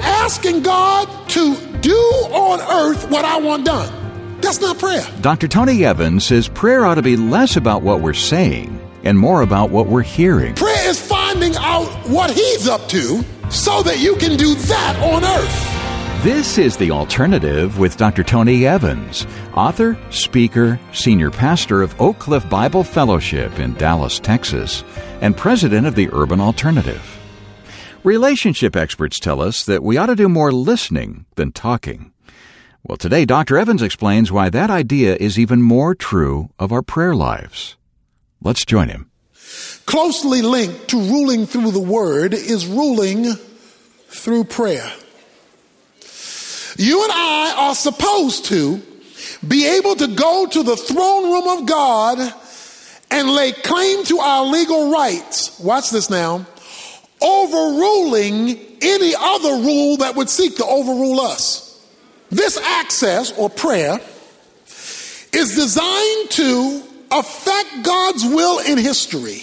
asking God to do on earth what I want done. That's not prayer. Dr. Tony Evans says prayer ought to be less about what we're saying and more about what we're hearing. Prayer is finding out what He's up to so that you can do that on earth. This is The Alternative with Dr. Tony Evans, author, speaker, senior pastor of Oak Cliff Bible Fellowship in Dallas, Texas, and president of the Urban Alternative. Relationship experts tell us that we ought to do more listening than talking. Well, today, Dr. Evans explains why that idea is even more true of our prayer lives. Let's join him. Closely linked to ruling through the Word is ruling through prayer. You and I are supposed to be able to go to the throne room of God and lay claim to our legal rights. Watch this now. Overruling any other rule that would seek to overrule us. This access, or prayer, is designed to affect God's will in history.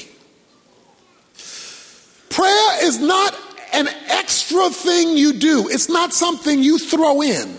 Prayer is not an extra thing you do. It's not something you throw in.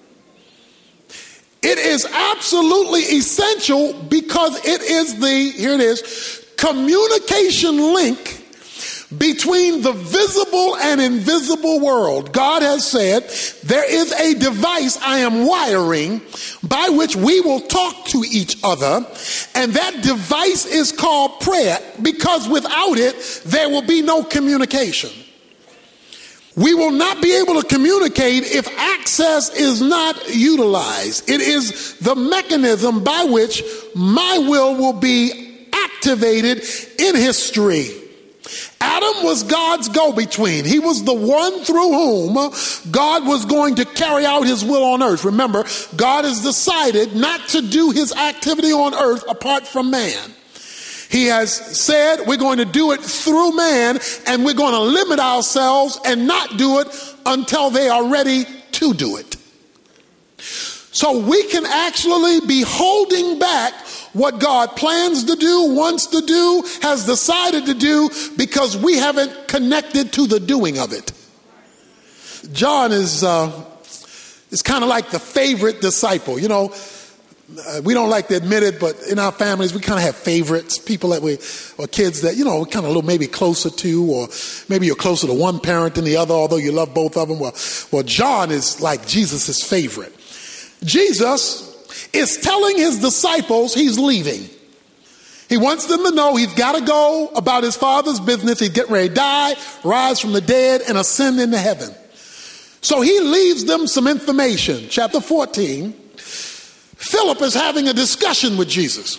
It is absolutely essential because it is, communication link between the visible and invisible world. God has said, there is a device I am wiring by which we will talk to each other, and that device is called prayer, because without it, there will be no communication. We will not be able to communicate if access is not utilized. It is the mechanism by which my will be activated in history. Adam was God's go-between. He was the one through whom God was going to carry out his will on earth. Remember, God has decided not to do his activity on earth apart from man. He has said we're going to do it through man, and we're going to limit ourselves and not do it until they are ready to do it. So we can actually be holding back what God plans to do, wants to do, has decided to do, because we haven't connected to the doing of it. John is kind of like the favorite disciple. You know, we don't like to admit it, but in our families, we kind of have favorites, people that or kids that, we're kind of a little maybe closer to, or maybe you're closer to one parent than the other, although you love both of them. Well, John is like Jesus' favorite. Jesus is telling his disciples he's leaving. He wants them to know he's got to go about his Father's business. He's getting ready to die, rise from the dead, and ascend into heaven. So he leaves them some information. Chapter 14, Philip is having a discussion with Jesus.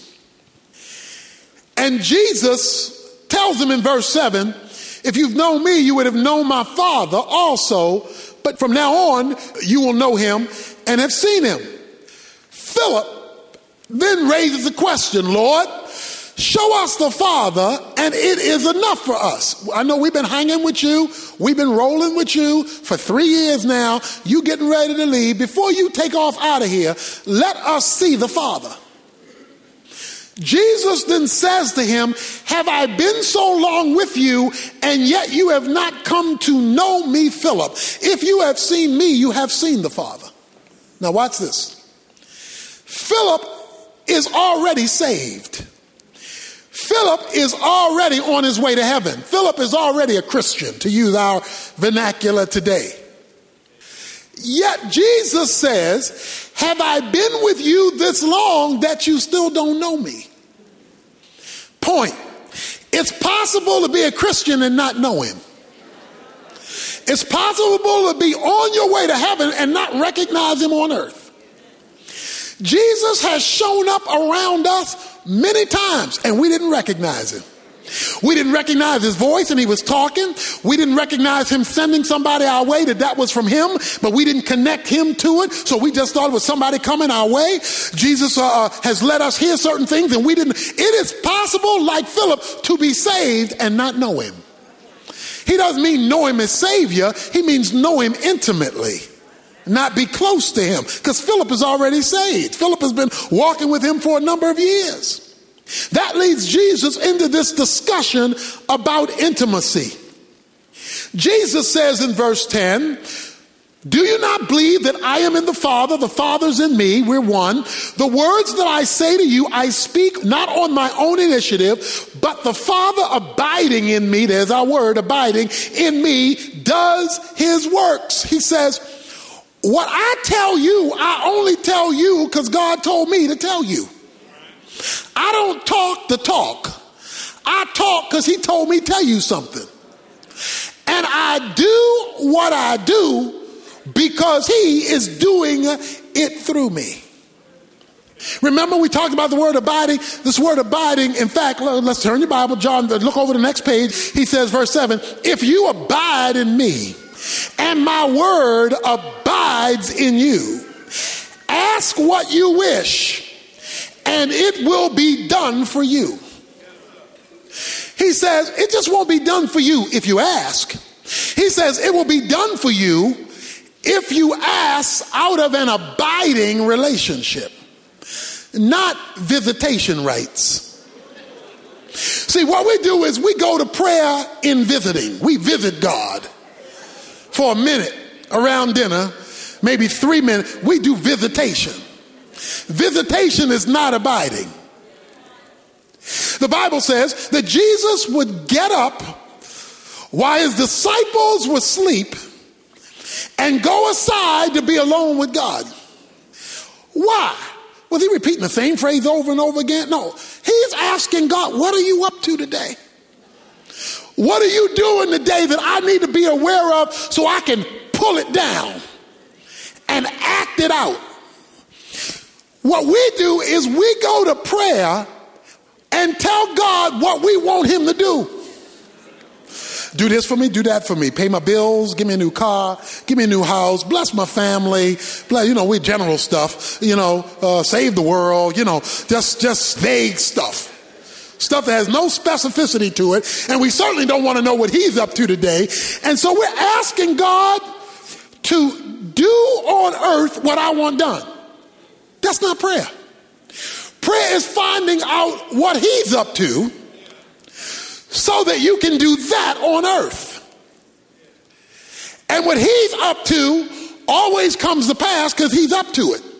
And Jesus tells him in verse 7, if you've known me, you would have known my Father also. But from now on, you will know him and have seen him. Philip then raises the question, Lord, show us the Father, and it is enough for us. I know we've been hanging with you. We've been rolling with you for 3 years now. You getting ready to leave. Before you take off out of here, let us see the Father. Jesus then says to him, have I been so long with you, and yet you have not come to know me, Philip? If you have seen me, you have seen the Father. Now watch this. Philip is already saved. Philip is already on his way to heaven. Philip is already a Christian, to use our vernacular today. Yet Jesus says, have I been with you this long that you still don't know me? Point. It's possible to be a Christian and not know him. It's possible to be on your way to heaven and not recognize him on earth. Jesus has shown up around us many times, and we didn't recognize him. We didn't recognize his voice, and he was talking. We didn't recognize him sending somebody our way, that was from him, but we didn't connect him to it, so we just thought it was somebody coming our way. Jesus has let us hear certain things, and we didn't. It is possible, like Philip, to be saved and not know him. He doesn't mean know him as Savior. He means know him intimately, not be close to him, because Philip is already saved. Philip has been walking with him for a number of years. That leads Jesus into this discussion about intimacy. Jesus says in verse 10, Do you not believe that I am in the Father's in me, we're one? The words that I say to you, I speak not on my own initiative, but the Father abiding in me, there's our word, abiding in me, does his works. He says, what I tell you, I only tell you because God told me to tell you. I don't talk the talk. I talk because he told me to tell you something. And I do what I do because he is doing it through me. Remember we talked about the word abiding? This word abiding, in fact, let's turn your Bible, John, look over the next page. He says, verse 7, if you abide in me and my word abides in you, ask what you wish and it will be done for you. He says it just won't be done for you if you ask. He says it will be done for you if you ask out of an abiding relationship, not visitation rights. See, what we do is we go to prayer in visiting. We visit God for a minute around dinner, maybe 3 minutes. We do visitation. Visitation is not abiding. The Bible says that Jesus would get up while his disciples were asleep and go aside to be alone with God. Why? Was he repeating the same phrase over and over again? No. He's asking God, what are you up to today? What are you doing today that I need to be aware of so I can pull it down and act it out? What we do is we go to prayer and tell God what we want him to do. Do this for me, do that for me. Pay my bills, give me a new car, give me a new house, bless my family, we general stuff, save the world, just vague stuff. Stuff that has no specificity to it, and we certainly don't want to know what he's up to today. And so we're asking God to do on earth what I want done. That's not prayer. Prayer is finding out what he's up to so that you can do that on earth. And what he's up to always comes to pass because he's up to it.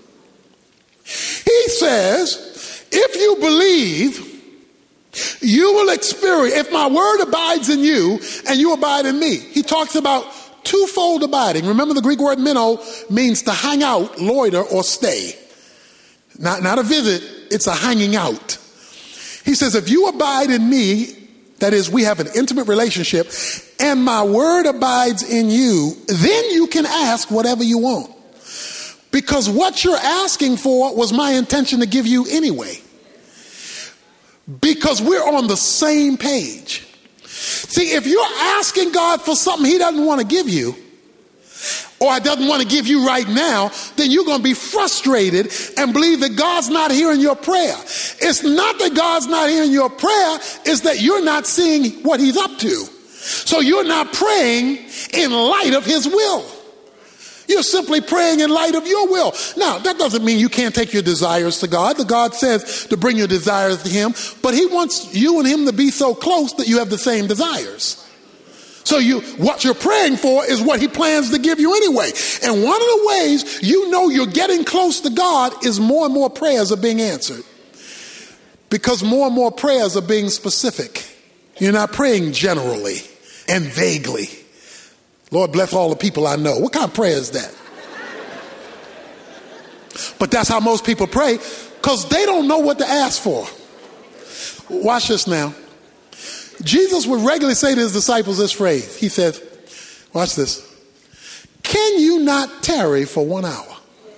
He says, if you believe, you will experience, if my word abides in you and you abide in me. He talks about twofold abiding. Remember the Greek word meno means to hang out, loiter, or stay. Not a visit, it's a hanging out. He says, if you abide in me, that is, we have an intimate relationship, and my word abides in you, then you can ask whatever you want. Because what you're asking for was my intention to give you anyway. Because we're on the same page. See, if you're asking God for something he doesn't want to give you, or doesn't want to give you right now, then you're going to be frustrated and believe that God's not hearing your prayer. It's not that God's not hearing your prayer, it's that you're not seeing what he's up to. So you're not praying in light of his will. You're simply praying in light of your will. Now, that doesn't mean you can't take your desires to God. The God says to bring your desires to him, but he wants you and him to be so close that you have the same desires. So what you're praying for is what he plans to give you anyway. And one of the ways you know you're getting close to God is more and more prayers are being answered. Because more and more prayers are being specific. You're not praying generally and vaguely. Lord, bless all the people I know. What kind of prayer is that? But that's how most people pray because they don't know what to ask for. Watch this now. Jesus would regularly say to his disciples this phrase. He says, watch this. Can you not tarry for 1 hour?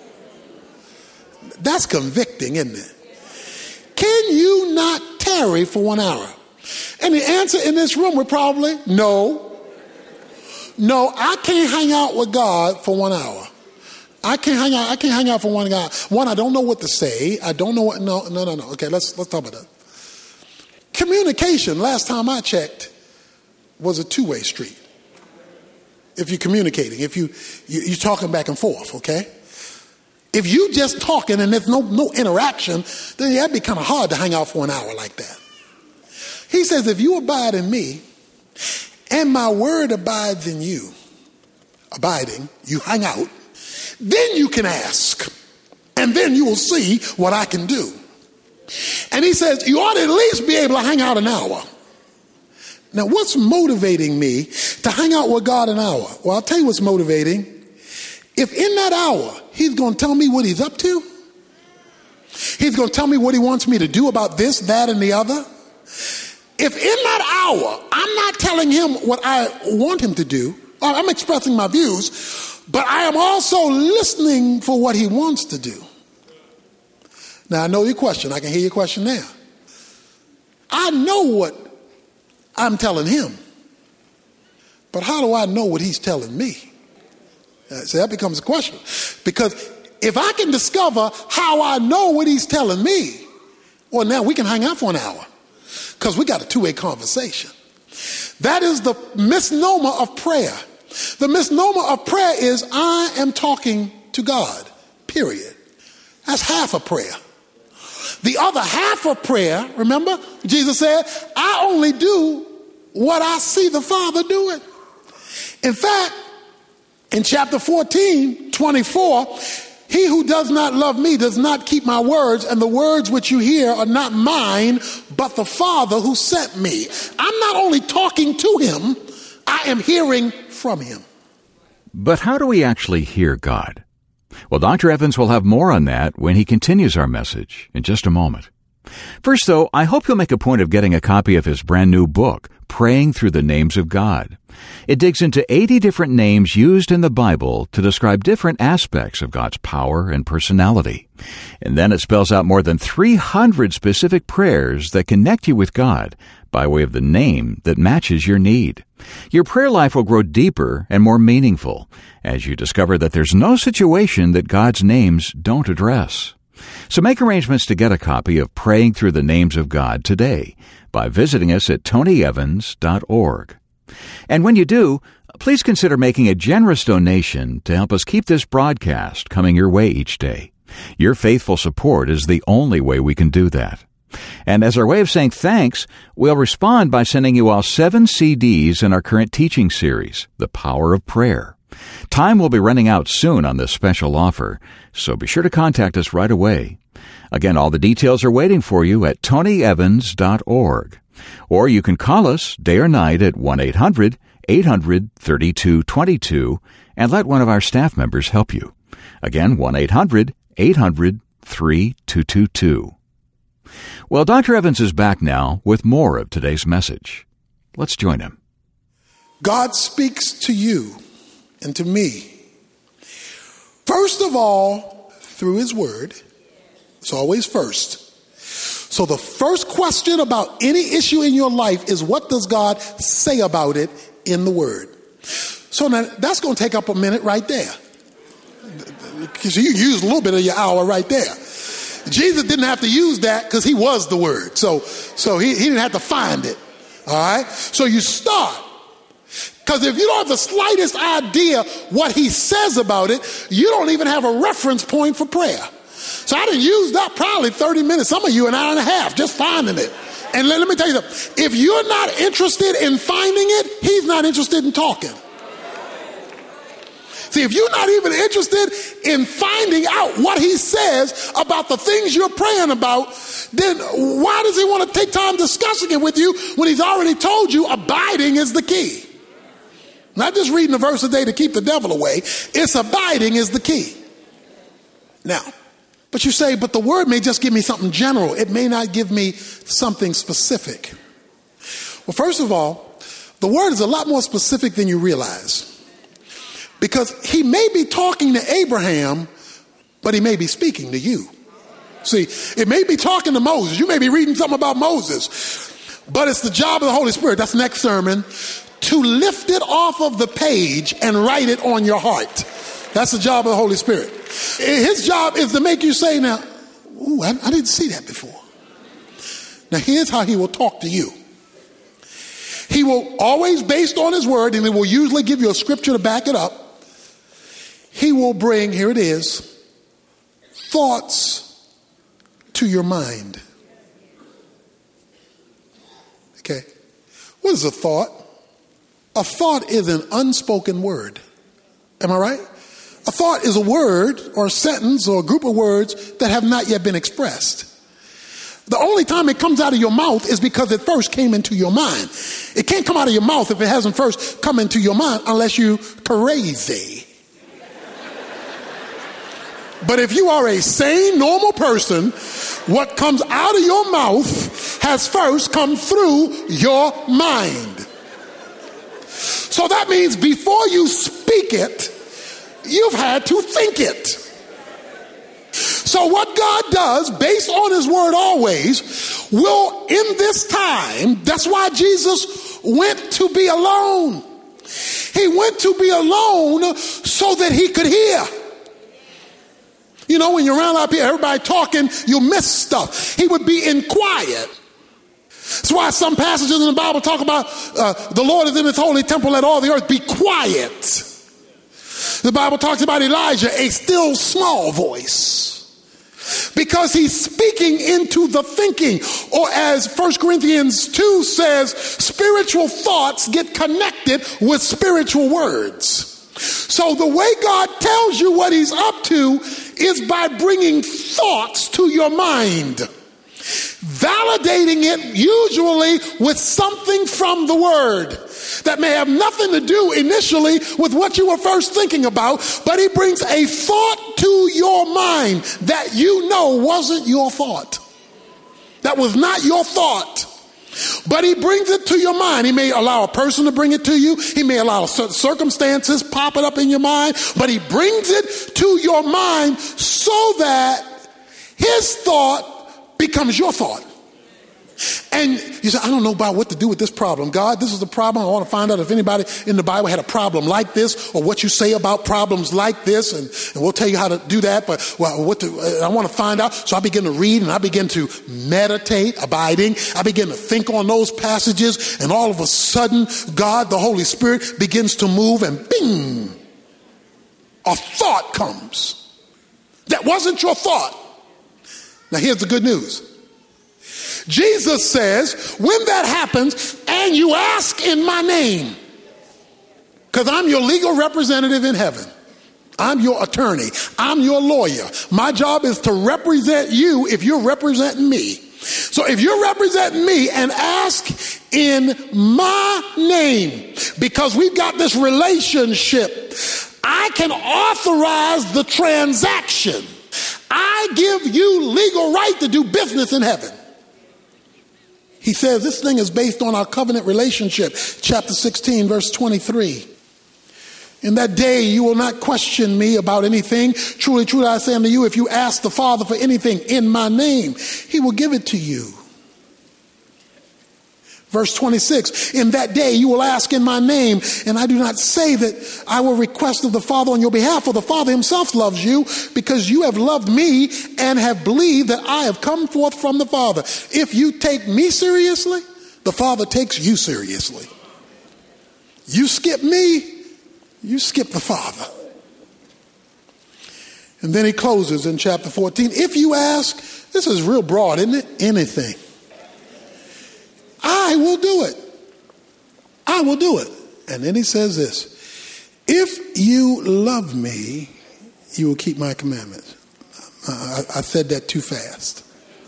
That's convicting, isn't it? Can you not tarry for 1 hour? And the answer in this room would probably, no. No, I can't hang out with God for 1 hour. I can't hang out for 1 hour. One, I don't know what to say. I don't know what, no. Okay, let's talk about that. Communication, last time I checked, was a two-way street. If you're communicating, if you're talking back and forth, okay? If you just talking and there's no interaction, then that'd be kind of hard to hang out for an hour like that. He says, if you abide in me and my word abides in you, abiding, you hang out, then you can ask, and then you will see what I can do. And he says, you ought to at least be able to hang out an hour. Now, what's motivating me to hang out with God an hour? Well, I'll tell you what's motivating. If in that hour, he's going to tell me what he's up to, he's going to tell me what he wants me to do about this, that, and the other. If in that hour, I'm not telling him what I want him to do, I'm expressing my views, but I am also listening for what he wants to do. Now, I know your question. I can hear your question now. I know what I'm telling him, but how do I know what he's telling me? So that becomes a question. Because if I can discover how I know what he's telling me, well, now we can hang out for an hour because we got a two-way conversation. That is the misnomer of prayer. The misnomer of prayer is I am talking to God, period. That's half of prayer. The other half of prayer, remember, Jesus said, I only do what I see the Father doing. In fact, in chapter 14, 24, he who does not love me does not keep my words, and the words which you hear are not mine, but the Father who sent me. I'm not only talking to him, I am hearing from him. But how do we actually hear God? Well, Dr. Evans will have more on that when he continues our message in just a moment. First, though, I hope you'll make a point of getting a copy of his brand new book, Praying Through the Names of God. It digs into 80 different names used in the Bible to describe different aspects of God's power and personality. And then it spells out more than 300 specific prayers that connect you with God by way of the name that matches your need. Your prayer life will grow deeper and more meaningful as you discover that there's no situation that God's names don't address. So make arrangements to get a copy of Praying Through the Names of God today by visiting us at tonyevans.org. And when you do, please consider making a generous donation to help us keep this broadcast coming your way each day. Your faithful support is the only way we can do that. And as our way of saying thanks, we'll respond by sending you all 7 CDs in our current teaching series, The Power of Prayer. Time will be running out soon on this special offer, so be sure to contact us right away. Again, all the details are waiting for you at tonyevans.org. Or you can call us day or night at 1-800-800-3222 and let one of our staff members help you. Again, 1-800-800-3222. Well, Dr. Evans is back now with more of today's message. Let's join him. God speaks to you and to me, first of all, through his word. It's always first. So the first question about any issue in your life is, what does God say about it in the word? So now that's going to take up a minute right there. Because you use a little bit of your hour right there. Jesus didn't have to use that because he was the word. So he didn't have to find it. All right. So you start. Because if you don't have the slightest idea what he says about it, you don't even have a reference point for prayer. So I didn't use that probably 30 minutes. Some of you an hour and a half just finding it. And let me tell you something. If you're not interested in finding it, he's not interested in talking. See, if you're not even interested in finding out what he says about the things you're praying about, then why does he want to take time discussing it with you when he's already told you abiding is the key? Not just reading a verse a day to keep the devil away. It's abiding is the key. Now, but you say, but the word may just give me something general. It may not give me something specific. Well, first of all, the word is a lot more specific than you realize. Because he may be talking to Abraham, but he may be speaking to you. See, it may be talking to Moses. You may be reading something about Moses, but it's the job of the Holy Spirit. That's the next sermon. To lift it off of the page and write it on your heart. That's the job of the Holy Spirit. His job is to make you say, now, ooh, I didn't see that before. Now, here's how he will talk to you. He will always, based on his word, and he will usually give you a scripture to back it up. He will bring, here it is, thoughts to your mind. Okay. What is a thought? A thought is an unspoken word. Am I right? A thought is a word or a sentence or a group of words that have not yet been expressed. The only time it comes out of your mouth is because it first came into your mind. It can't come out of your mouth if it hasn't first come into your mind unless you're crazy. But if you are a sane, normal person, what comes out of your mouth has first come through your mind. So that means before you speak it, you've had to think it. So what God does, based on his word always, will in this time, that's why Jesus went to be alone. He went to be alone so that he could hear. You know, when you're around up here, everybody talking, you miss stuff. He would be in quiet. That's why some passages in the Bible talk about the Lord is in his holy temple, let all the earth be quiet. The Bible talks about Elijah, a still small voice. Because he's speaking into the thinking. Or as 1 Corinthians 2 says, spiritual thoughts get connected with spiritual words. So the way God tells you what he's up to is by bringing thoughts to your mind. Validating it usually with something from the word that may have nothing to do initially with what you were first thinking about, but he brings a thought to your mind that you know wasn't your thought. That was not your thought. But he brings it to your mind. He may allow a person to bring it to you. He may allow circumstances pop it up in your mind, but he brings it to your mind so that his thought becomes your thought. And you say, I don't know about what to do with this problem. God, this is the problem. I want to find out if anybody in the Bible had a problem like this, or what you say about problems like this, and we'll tell you how to do that. But I want to find out. So I begin to read, and I begin to meditate, abiding. I begin to think on those passages, and all of a sudden, God, the Holy Spirit, begins to move, and bing, a thought comes. That wasn't your thought. Now here's the good news. Jesus says, when that happens and you ask in my name, because I'm your legal representative in heaven, I'm your attorney, I'm your lawyer. My job is to represent you if you're representing me. So if you're representing me and ask in my name, because we've got this relationship, I can authorize the transaction. I give you legal right to do business in heaven. He says this thing is based on our covenant relationship. Chapter 16, verse 23. In that day you will not question me about anything. Truly, truly, I say unto you, if you ask the Father for anything in my name, he will give it to you. Verse 26, in that day you will ask in my name, and I do not say that I will request of the Father on your behalf, for the Father himself loves you, because you have loved me and have believed that I have come forth from the Father. If you take me seriously, the Father takes you seriously. You skip me, you skip the Father. And then he closes in chapter 14. If you ask, this is real broad, isn't it? Anything. I will do it. I will do it. And then he says this, if you love me, you will keep my commandments. I said that too fast.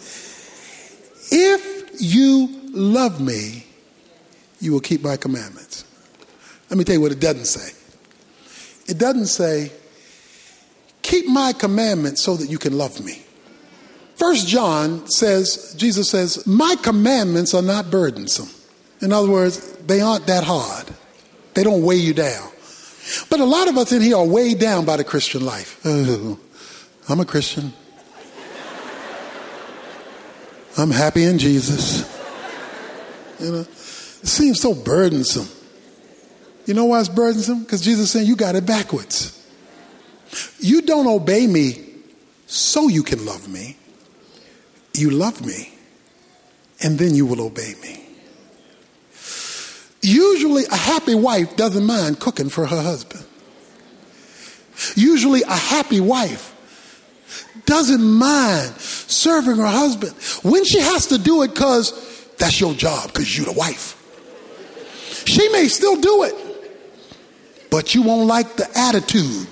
If you love me, you will keep my commandments. Let me tell you what it doesn't say. It doesn't say, keep my commandments so that you can love me. 1 John says, Jesus says, my commandments are not burdensome. In other words, they aren't that hard. They don't weigh you down. But a lot of us in here are weighed down by the Christian life. Oh, I'm a Christian. I'm happy in Jesus. You know, it seems so burdensome. You know why it's burdensome? Because Jesus is saying you got it backwards. You don't obey me so you can love me. You love me, and then you will obey me. Usually a happy wife doesn't mind cooking for her husband. Usually a happy wife doesn't mind serving her husband when she has to do it because that's your job, because you're the wife. She may still do it, but you won't like the attitude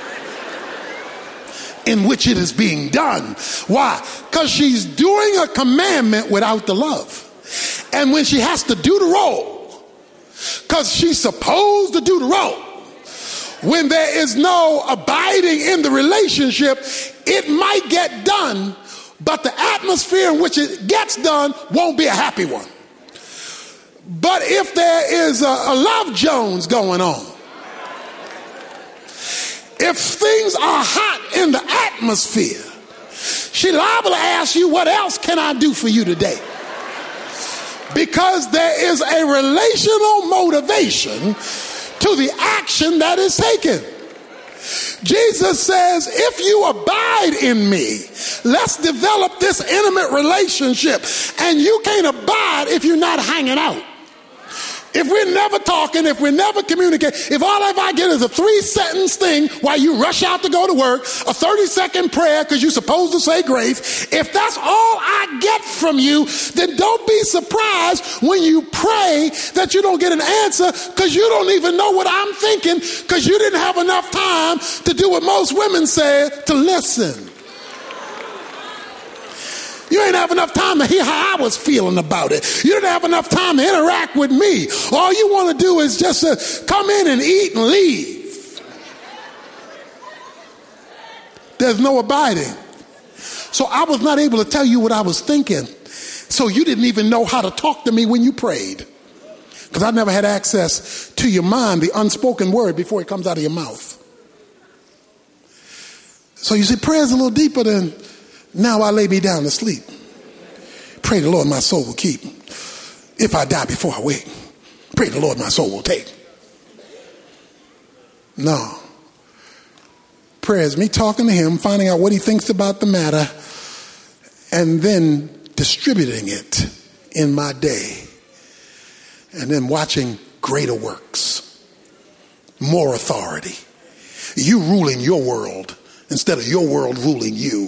in which it is being done. Why? Because she's doing a commandment without the love. And when she has to do the role, because she's supposed to do the role, when there is no abiding in the relationship, it might get done, but the atmosphere in which it gets done won't be a happy one. But if there is a Love Jones going on, if things are hot in the atmosphere, she's liable to ask you, what else can I do for you today? Because there is a relational motivation to the action that is taken. Jesus says, if you abide in me, let's develop this intimate relationship. And you can't abide if you're not hanging out. If we're never talking, if we're never communicating, if all I get is a 3-sentence thing while you rush out to go to work, a 30-second prayer because you're supposed to say grace, if that's all I get from you, then don't be surprised when you pray that you don't get an answer because you don't even know what I'm thinking because you didn't have enough time to do what most women say, to listen. You ain't have enough time to hear how I was feeling about it. You didn't have enough time to interact with me. All you want to do is just come in and eat and leave. There's no abiding. So I was not able to tell you what I was thinking. So you didn't even know how to talk to me when you prayed. Because I never had access to your mind, the unspoken word, before it comes out of your mouth. So you see, prayer's a little deeper than, now I lay me down to sleep. Pray the Lord my soul will keep. If I die before I wake, pray the Lord my soul will take. No. Prayer is me talking to him, finding out what he thinks about the matter, and then distributing it in my day. And then watching greater works, more authority. You ruling your world instead of your world ruling you.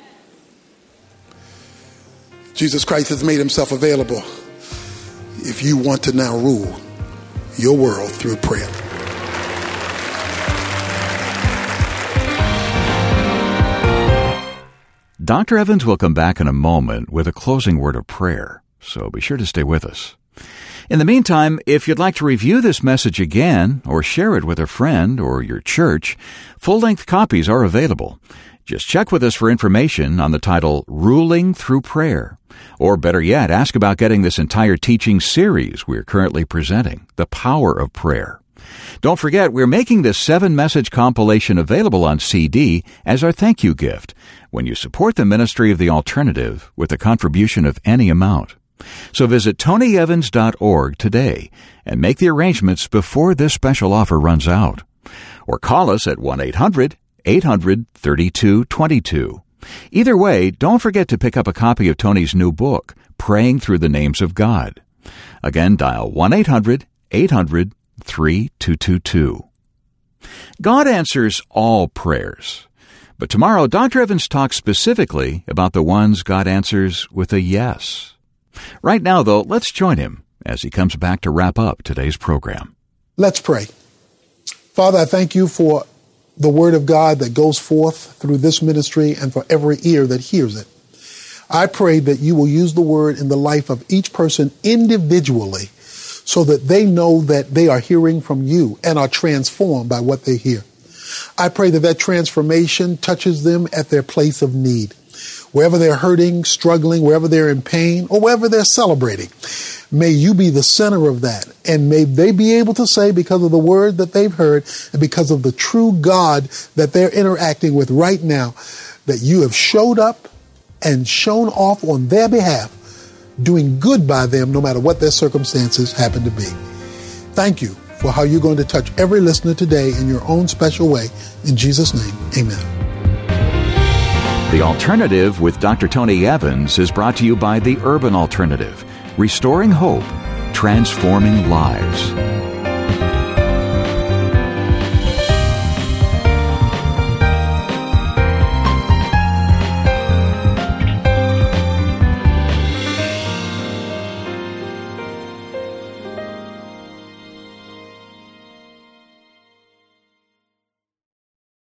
Jesus Christ has made himself available if you want to now rule your world through prayer. Dr. Evans will come back in a moment with a closing word of prayer, so be sure to stay with us. In the meantime, if you'd like to review this message again or share it with a friend or your church, full-length copies are available. Just check with us for information on the title, Ruling Through Prayer. Or better yet, ask about getting this entire teaching series we're currently presenting, The Power of Prayer. Don't forget, we're making this 7-message compilation available on CD as our thank you gift when you support the ministry of The Alternative with a contribution of any amount. So visit tonyevans.org today and make the arrangements before this special offer runs out. Or call us at 1-800-800-3222. Either way, don't forget to pick up a copy of Tony's new book, Praying Through the Names of God. Again, dial 1-800-800-3222. God answers all prayers. But tomorrow, Dr. Evans talks specifically about the ones God answers with a yes. Right now, though, let's join him as he comes back to wrap up today's program. Let's pray. Father, I thank you for the word of God that goes forth through this ministry and for every ear that hears it. I pray that you will use the word in the life of each person individually so that they know that they are hearing from you and are transformed by what they hear. I pray that that transformation touches them at their place of need. Wherever they're hurting, struggling, wherever they're in pain, or wherever they're celebrating, may you be the center of that. And may they be able to say, because of the word that they've heard and because of the true God that they're interacting with right now, that you have showed up and shown off on their behalf, doing good by them no matter what their circumstances happen to be. Thank you for how you're going to touch every listener today in your own special way. In Jesus' name, amen. The Alternative with Dr. Tony Evans is brought to you by the Urban Alternative, restoring hope, transforming lives.